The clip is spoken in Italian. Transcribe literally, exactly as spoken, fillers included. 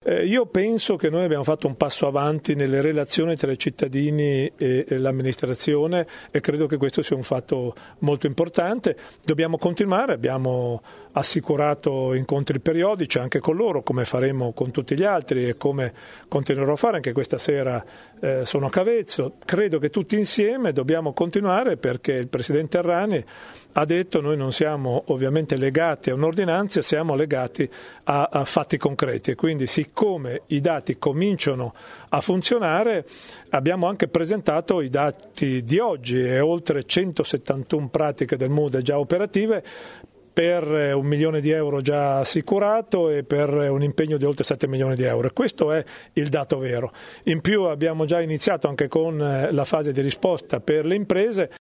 Eh, io penso che noi abbiamo fatto un passo avanti nelle relazioni tra i cittadini e, e l'amministrazione e credo che questo sia un fatto molto importante. Dobbiamo continuare, abbiamo assicurato incontri periodici anche con loro, come faremo con tutti gli altri e come continuerò a fare anche questa sera. Eh, sono a Cavezzo. Credo che tutti insieme dobbiamo continuare perché il Presidente Errani ha detto noi non siamo ovviamente legati a un'ordinanza, siamo legati a, a fatti concreti e quindi siccome i dati cominciano a funzionare abbiamo anche presentato i dati di oggi e oltre centosettantuno pratiche del M U D già operative per un milione di euro già assicurato e per un impegno di oltre sette milioni di euro. Questo è il dato vero. In più abbiamo già iniziato anche con la fase di risposta per le imprese